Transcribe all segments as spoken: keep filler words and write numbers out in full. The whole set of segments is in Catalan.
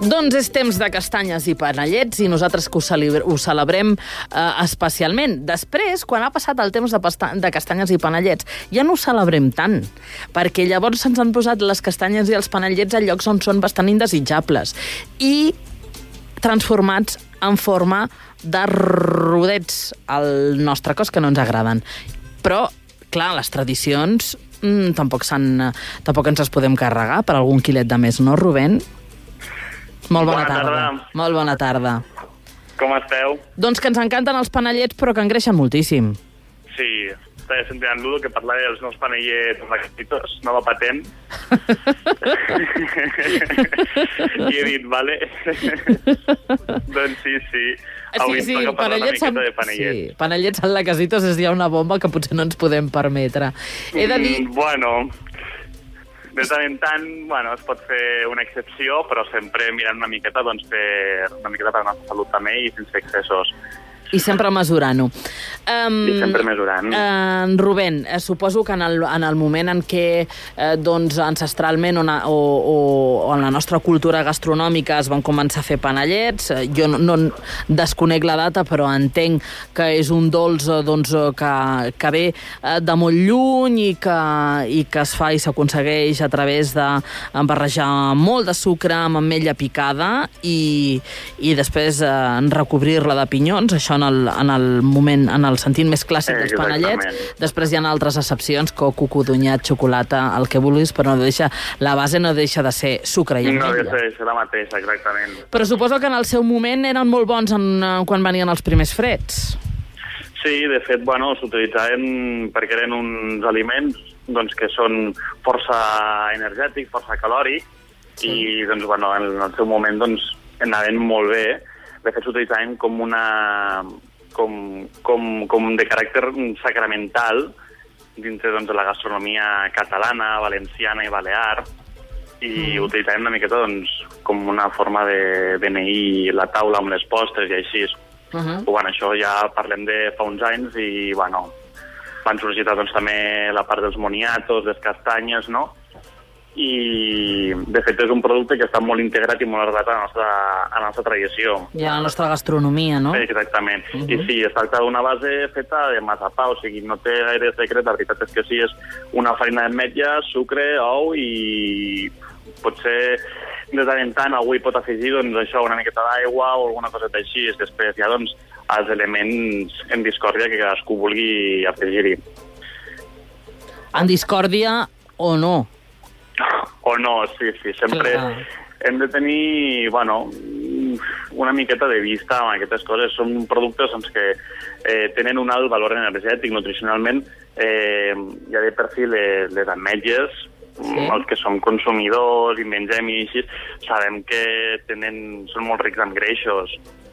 Doncs és temps de castanyes i panellets i nosaltres que ho, celebr ho celebrem eh, especialment. Després, quan ha passat el temps de, de castanyes i panellets, ja no ho celebrem tant, perquè llavors se'ns han posat les castanyes i els panellets a llocs on són bastant indesitjables i transformats en forma de rodets al nostre cos que no ens agraden. Però, clar, les tradicions mmm, tampoc, tampoc ens les podem carregar per algun quilet de més, no, Rubén? Molt bona, bona tarda. tarda. Molt bona tarda. Com esteu? Doncs que ens encanten els panellets, però que engreixen moltíssim. Sí, estava sentint l'Udo que parlava dels nous panellets lagartitos, nova patent. I he dit, vale. Doncs sí, sí. Avui sí, sí, toca parlar una miqueta amb... de panellets. Sí, panellets al lacasitos és ja una bomba que potser no ens podem permetre. He de dir... Mm, bueno... De tant en tant, bueno, es pot fer una excepció, però sempre mirant una miqueta, doncs, per una miqueta per la nostra salut també i sense excessos. I sempre mesurant-ho. Um, I sempre mesurant. Uh, Rubén, eh, suposo que en el, en el moment en què eh, doncs, ancestralment o, o, o en la nostra cultura gastronòmica es van començar a fer panellets, eh, jo no, no desconec la data, però entenc que és un dolç doncs, que, que ve eh, de molt lluny i que, i que es fa i s'aconsegueix a través de barrejar molt de sucre amb ametlla picada i, i després eh, recobrir-la de pinyons, això en el, en el moment, en el sentit més clàssic dels panellets. Després hi ha altres excepcions, coco, codonyat, xocolata, el que vulguis, però no deixa, la base no deixa de ser sucre i ametlla. No deixa de ser la mateixa, exactament. Però suposo que en el seu moment eren molt bons en, quan venien els primers freds. Sí, de fet, bueno, s'utilitzaven perquè eren uns aliments doncs, que són força energètics, força calòrics, sí. I doncs, bueno, en el seu moment doncs, anaven molt bé. De fet, s'utilitzaven com una... Com, com, com de caràcter sacramental dintre doncs, de la gastronomia catalana, valenciana i balear, i mm. utilitzaven una miqueta doncs, com una forma de beneir la taula amb les postres i així. Uh -huh. Bueno, això ja parlem de fa uns anys i bueno, van sorgir doncs, també la part dels moniatos, les castanyes, no? I de fet és un producte que està molt integrat i molt arrelat a la nostra, a la nostra tradició. I a la nostra gastronomia, no? Exactament. Uh -huh. I sí, es tracta d'una base feta de massapà, o sigui, no té gaire secret, la veritat és que sí, és una farina d'ametlla, sucre, ou i potser de tant en tant algú hi pot afegir doncs, això, una miqueta d'aigua o alguna coseta així, i després ja doncs, els elements en discòrdia que cadascú vulgui afegir-hi. En discòrdia o no? O no, sí, sí, sempre Clar. hem de tenir, bueno, una miqueta de vista amb aquestes coses. Són productes doncs, que eh, tenen un alt valor energètic, nutricionalment, eh, ja de per si les, les ametlles, sí. Els que som consumidors i mengem i així, sabem que tenen, són molt rics en greixos.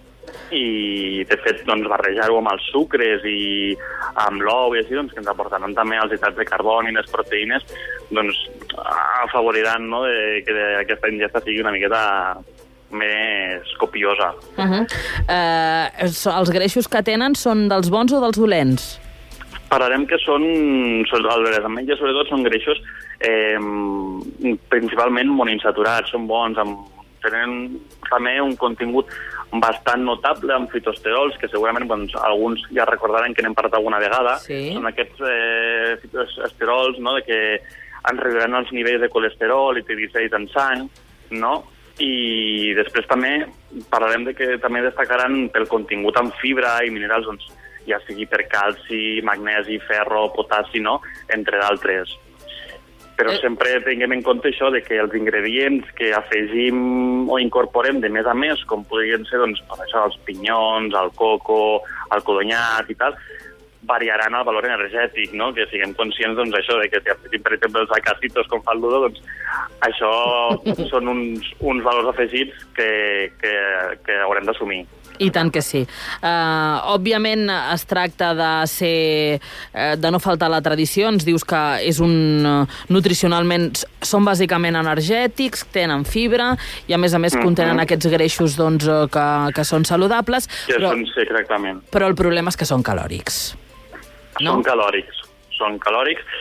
I, de fet, doncs, barrejar-ho amb els sucres i amb l'ou i així, doncs, que ens aportaran també els hidrats de carboni i les proteïnes, doncs, afavoriran, no?, de, que aquesta ingesta sigui una miqueta més copiosa. Uh -huh. uh, els greixos que tenen són dels bons o dels dolents? Parlarem que són, són les ametlles, sobretot, són greixos eh, principalment monoinsaturats, són bons, amb, tenen també un contingut bastant notable amb fitosterols, que segurament doncs, alguns ja recordaran que n'hem parlat alguna vegada. Sí. Són aquests eh, fitosterols, no?, de que ens reduiran els nivells de colesterol i triglicèrids en sang, no? I després també parlarem de que també destacaran pel contingut en fibra i minerals, doncs, ja sigui per calci, magnesi, ferro, potassi, no?, entre d'altres. Però sempre tinguem en compte això de que els ingredients que afegim o incorporem de més a més, com podrien ser doncs, això, els pinyons, el coco, el codonyat i tal, variaran el valor energètic, no? Que siguem conscients doncs, això de que si afegim, per exemple, els acasitos com fa el Ludo, doncs això són uns, uns valors afegits que, que, que haurem d'assumir. I tant que sí. Uh, òbviament es tracta de ser uh, de no faltar a la tradició. Ens dius que és un uh, nutricionalment són bàsicament energètics, tenen fibra i a més a més mm-hmm. contenen aquests greixos doncs, que, que són saludables. Que però, són, sí, exactament. Però el problema és que són calòrics. No? Són calòrics. Són calòrics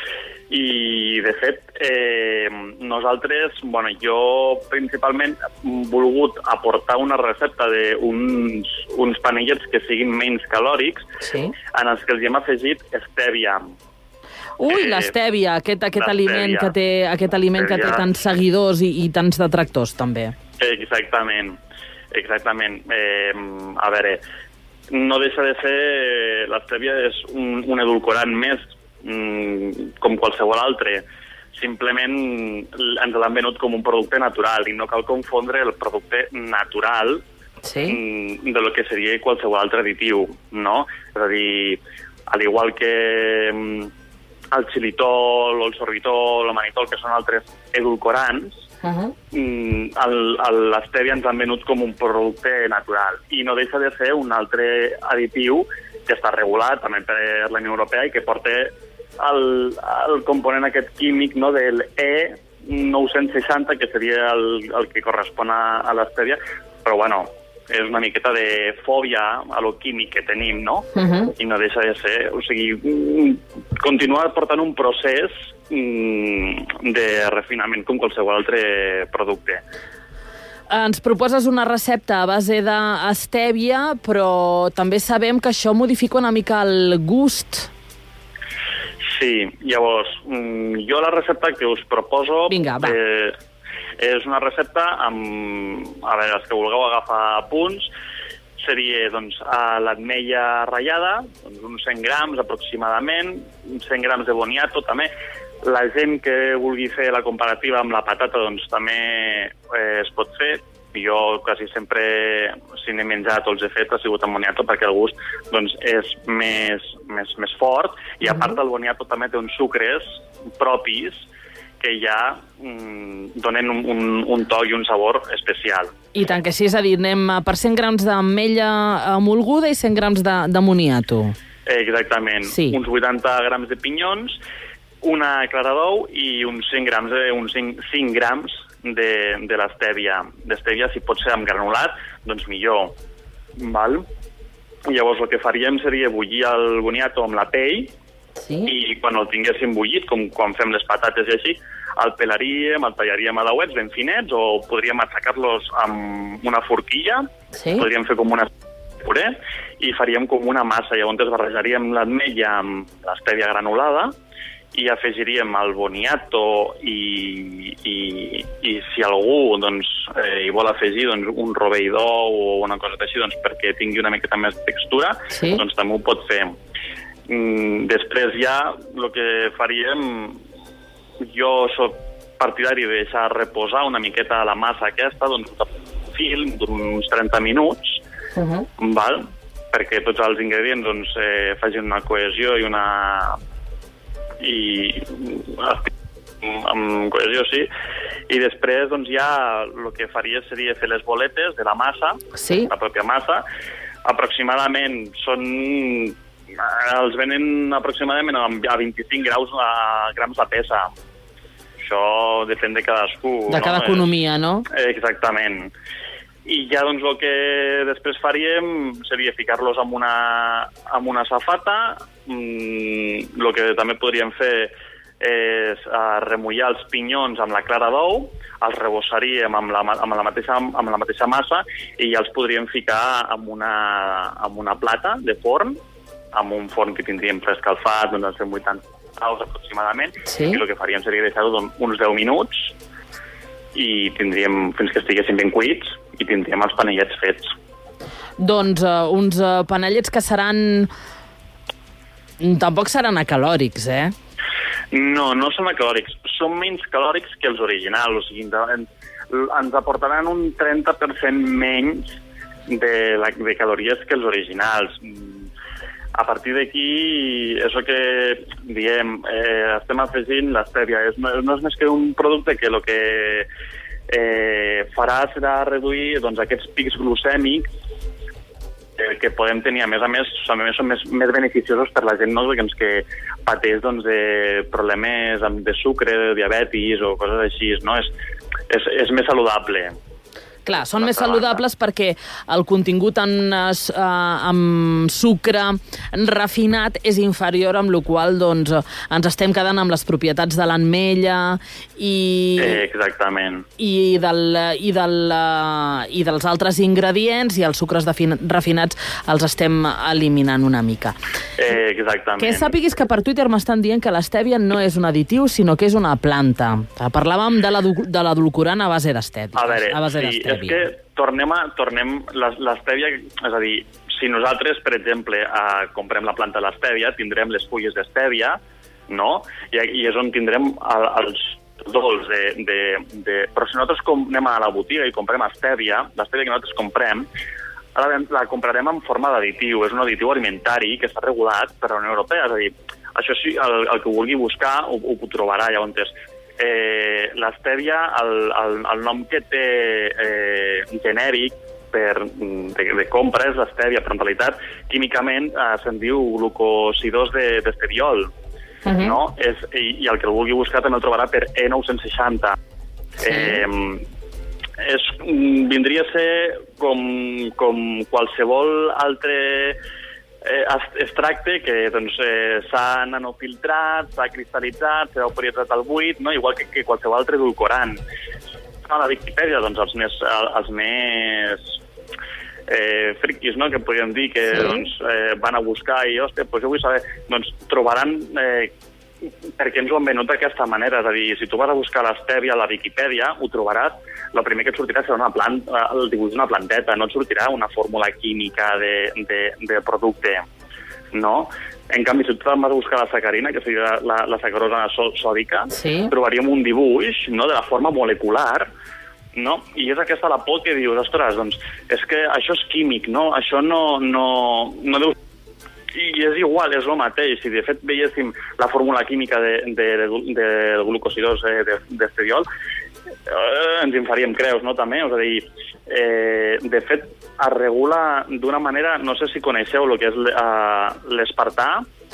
I, de fet, eh, nosaltres, bueno, jo principalment he volgut aportar una recepta d'uns uns panellets que siguin menys calòrics, sí. en els que els hem afegit estèvia. Ui, eh, l'estèvia, aquest, aquest aliment que té, aquest aliment que té tants seguidors i, i tants detractors, també. Exactament, exactament. Eh, a veure, no deixa de ser... L'estèvia és un, un edulcorant més, com qualsevol altre. Simplement ens l'han venut com un producte natural i no cal confondre el producte natural sí. de lo que seria qualsevol altre additiu, no? És a dir, al igual que el xilitol, el sorbitol, el manitol, que són altres edulcorants, uh-huh. l'estèvia ens han venut com un producte natural i no deixa de ser un altre additiu que està regulat també per la Unió Europea i que porta el, el component aquest químic, no, del E nou-cents seixanta, que seria el, el que correspon a, a l'estèvia, però bueno, és una miqueta de fòbia a lo químic que tenim, no? Uh-huh. I no deixa de ser, o sigui, continuar portant un procés de refinament com qualsevol altre producte. Ens proposes una recepta a base d'estèvia, però també sabem que això modifica una mica el gust. Sí, llavors, jo la recepta que us proposo... Vinga, va. Eh, és una recepta amb... A veure, els que vulgueu agafar punts, seria, doncs, a l'ametlla ratllada, doncs, uns cent grams aproximadament, cent grams de boniato, també. La gent que vulgui fer la comparativa amb la patata, doncs, també eh, es pot fer. Jo quasi sempre, si n'he menjat o els he fet, ha sigut amb boniato perquè el gust doncs, és més, més, més fort i a part el boniato també té uns sucres propis que ja mm, donen un, un, un toc i un sabor especial. I tant que sí, és a dir, anem per cent grams d'ametlla emolguda i cent grams de, de moniato. Exactament. Sí. Uns vuitanta grams de pinyons, una clara d'ou i uns cinc grams, de, uns cinc, cinc grams de, de l'estèvia. D'estèvia, si pot ser amb granulat, doncs millor. Val? Llavors el que faríem seria bullir el boniato amb la pell sí. i quan el tinguéssim bullit, com quan fem les patates i així, el pelaríem, el tallaríem a dauets ben finets o podríem aixecar-los amb una forquilla, sí. podríem fer com una puré i faríem com una massa. Llavors barrejaríem l'ametlla amb l'estèvia granulada i afegiríem el boniato i, i, i si algú doncs, eh, hi vol afegir doncs, un rovell d'ou o una cosa així doncs, perquè tingui una miqueta més de textura, sí. doncs també ho pot fer. Mm, després ja el que faríem, jo soc partidari de deixar reposar una miqueta la massa aquesta, doncs un fil d'uns trenta minuts, uh-huh. val? Perquè tots els ingredients doncs, eh, facin una cohesió i una... i amb cohesió, sí. I després, doncs, ja el que faria seria fer les boletes de la massa, sí. la pròpia massa. Aproximadament són... els venen aproximadament a vint-i-cinc graus a, grams la peça. Això depèn de cadascú. De cada no? economia, no? Exactament. I ja, doncs, el que després faríem seria ficar-los amb una, amb una safata. Mm, el que també podríem fer és remullar els pinyons amb la clara d'ou, els rebossaríem amb la, amb la, mateixa, amb la mateixa massa i ja els podríem ficar amb una, amb una plata de forn, amb un forn que tindríem preescalfat, doncs, cent vuitanta graus aproximadament, sí. i el que faríem seria deixar-ho uns deu minuts i tindríem, fins que estiguessin ben cuits, i tindríem els panellets fets. Doncs uh, uns uh, panellets que seran... Tampoc seran acalòrics, eh? No, no són acalòrics. Són menys calòrics que els originals. O sigui, ens, ens aportaran un trenta per cent menys de, la, de calories que els originals. A partir d'aquí, això que diem, eh, estem afegint l'estèvia. No, no és més que un producte que el que eh, farà serà reduir doncs, aquests pics glucèmics eh, que podem tenir. A més a més, a més són més, més beneficiosos per la gent, no? Doncs, que pateix doncs, de problemes de sucre, de diabetis o coses així. No? És, és, és més saludable. Clar, són més saludables perquè el contingut en, uh, amb sucre refinat és inferior, amb la qual cosa doncs, ens estem quedant amb les propietats de l'ametlla i, eh, exactament. i, del, i, del, uh, i dels altres ingredients, i els sucres refinats els estem eliminant una mica. Eh, exactament. Que sàpiguis que per Twitter m'estan dient que l'estèvia no és un additiu, sinó que és una planta. Parlàvem de l'edulcorant a base d'estèvia. A veure, a base sí, és que tornem a... Tornem, l'estèvia, és a dir, si nosaltres, per exemple, eh, comprem la planta de l'estèvia, tindrem les fulles d'estèvia, no? I, I és on tindrem el, els dolç de, de, de... Però si nosaltres com, anem a la botiga i comprem estèvia, l'estèvia que nosaltres comprem, ara la comprarem en forma d'additiu. És un additiu alimentari que està regulat per la Unió Europea. És a dir, això sí, el, el que vulgui buscar ho, ho trobarà, llavors. Eh, l'estèvia, el, el, el nom que té eh, genèric per, de, de compra és l'estèvia, però en realitat químicament eh, se'n diu glucosidós d'estediol, de, uh-huh. no? És, i, i el que el vulgui buscar també el trobarà per E nou cents seixanta. Sí. Eh, és, vindria a ser com, com qualsevol altre eh, extracte que doncs, eh, s'ha nanofiltrat, s'ha cristal·litzat, s'ha vaporitzat al buit, no? Igual que, que qualsevol altre edulcorant. A la Viquipèdia, doncs, els més, els més eh, friquis, no?, que podríem dir, que sí. doncs, eh, van a buscar i, hòstia, doncs jo vull saber, doncs trobaran eh, per què ens ho han venut d'aquesta manera. És a dir, si tu vas a buscar l'estèvia a la Viquipèdia, ho trobaràs, el primer que et sortirà serà una planta, el dibuix d'una planteta, no et sortirà una fórmula química de, de, de producte, no? En canvi, si tu vas a buscar la sacarina, que seria la, la sacarosa sòdica, sí. trobaríem un dibuix, no?, de la forma molecular, no? I és aquesta la por que dius, ostres, doncs, és que això és químic, no? Això no, no, no deu... I és igual, és el mateix. Si de fet veiéssim la fórmula química de, de, de, de glucosidós d'estediol, eh, ens en faríem creus, no?, també. És a dir, eh, de fet, es regula d'una manera, no sé si coneixeu el que és l'espartà.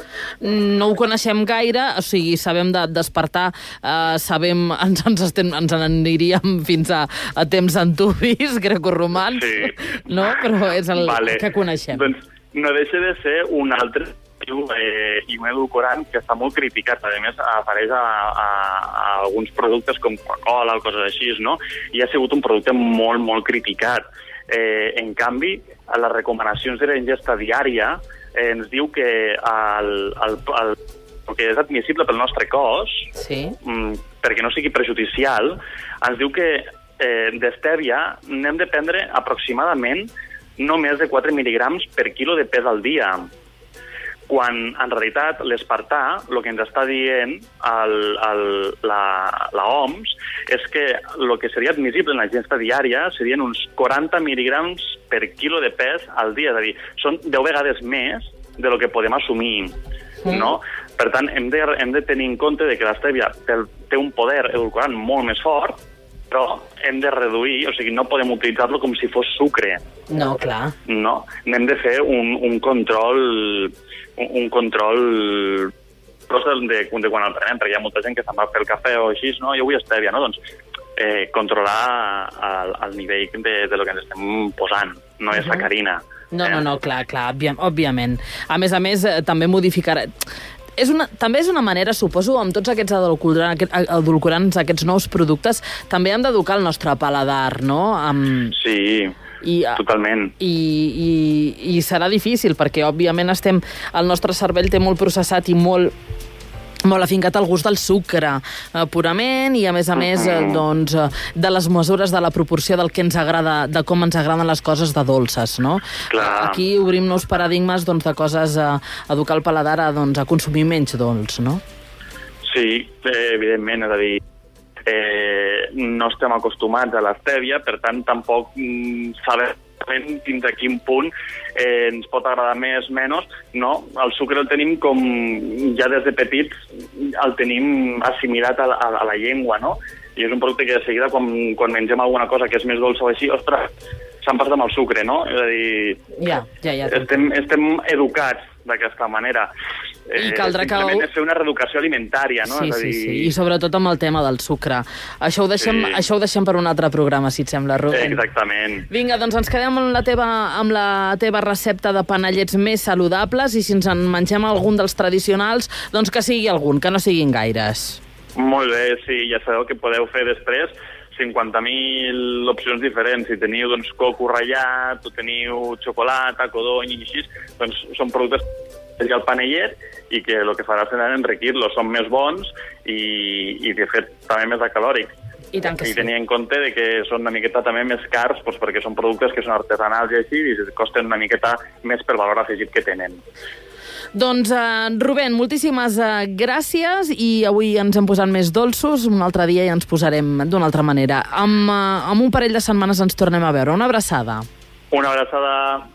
No ho coneixem gaire, o sigui, sabem d'espartà, eh, sabem, ens, ens, estem, ens n'aniríem fins a, a temps antubis, grecorromans, sí. no? Però és el vale. que coneixem. Doncs no deixa de ser un altre eh, i un edulcorant que està molt criticat. A més, apareix a, a, a alguns productes com Coca-Cola o coses així, no? I ha sigut un producte molt, molt criticat. Eh, en canvi, a les recomanacions de la ingesta diària eh, ens diu que el, el, el, el que és admissible pel nostre cos, sí. mm, perquè no sigui perjudicial, ens diu que eh, d'estèvia n'hem de prendre aproximadament no més de quatre mil·ligrams per quilo de pes al dia, quan en realitat l'espartà, el que ens està dient el, el, la, la O M S, és que el que seria admissible en la ingesta diària serien uns quaranta mil·ligrams per quilo de pes al dia, és a dir, són deu vegades més de lo que podem assumir, sí. no? Per tant, hem de, hem de tenir en compte de que l'estèvia té un poder edulcorant molt més fort, però hem de reduir, o sigui, no podem utilitzar-lo com si fos sucre. No, clar. No, n'hem de fer un, un control, un, un control de, de quan el prenem, perquè hi ha molta gent que se'n va fer el cafè o així, no? Jo vull estèvia, no? Doncs eh, controlar el, el nivell de, de lo que ens estem posant, no és sacarina. No, no, no, clar, clar, òbviament. A més a més, també modificar... És una, també és una manera, suposo, amb tots aquests edulcorants, aquests nous productes, també hem d'educar el nostre paladar, no? Amb... Sí, I, totalment. I, i, I serà difícil, perquè, òbviament, estem, el nostre cervell té molt processat i molt... molt afincat al gust del sucre, eh, purament, i a més a més, eh, doncs, eh, de les mesures de la proporció del que ens agrada, de com ens agraden les coses de dolces, no? Clar. Aquí obrim nous paradigmes, doncs, de coses a educar el paladar a, doncs, a consumir menys dolç, no? Sí, eh, evidentment, és a dir, eh, no estem acostumats a l'estèvia, per tant, tampoc mm, sabem fins a quin punt eh, ens pot agradar més, menys, no? El sucre el tenim com, ja des de petits, el tenim assimilat a la, a la llengua, no? I és un producte que de seguida, quan, quan mengem alguna cosa que és més dolça o així, ostres, s'han passat amb el sucre, no? És a dir, ja, ja, ja. Estem, estem educats d'aquesta manera. I caldrà que... Simplement és fer una reeducació alimentària, no? Sí, és a sí, dir... sí, i sobretot amb el tema del sucre. Això ho deixem, Sí. això ho deixem per un altre programa, si et sembla, Rubén. Exactament. Vinga, doncs ens quedem amb la teva, amb la teva recepta de panellets més saludables, i si ens en mengem algun dels tradicionals, doncs que sigui algun, que no siguin gaires. Molt bé, sí, ja sabeu que podeu fer després cinquanta mil opcions diferents. Si teniu doncs, coco ratllat, o teniu xocolata, codony i així, doncs són productes que el panellet i que el que farà serà enriquir-los. Són més bons i, i de fet, també més acalòrics. I tant que sí. I tenir en compte de que són una miqueta també més cars, doncs, perquè són productes que són artesanals i així, i costen una miqueta més per valor afegit que tenen. Doncs, uh, Rubén, moltíssimes uh, gràcies, i avui ens hem posat més dolços, un altre dia ja ens posarem d'una altra manera. Amb, uh, amb un parell de setmanes ens tornem a veure. Una abraçada. Una abraçada.